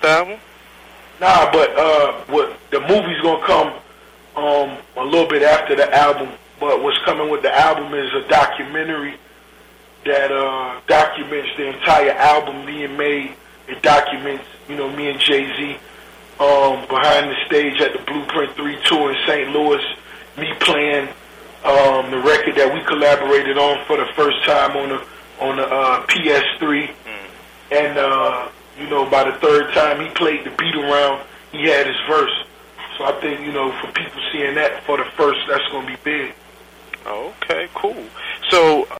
album? Nah, but what the movie's gonna come a little bit after the album. But what's coming with the album is a documentary that documents the entire album being made. It documents, me and Jay-Z behind the stage at the Blueprint 3 tour in St. Louis. Me playing the record that we collaborated on for the first time on the PS3, and by the third time he played the beat around, he had his verse. So I think for people seeing that for the first, that's gonna be big. Okay, cool. So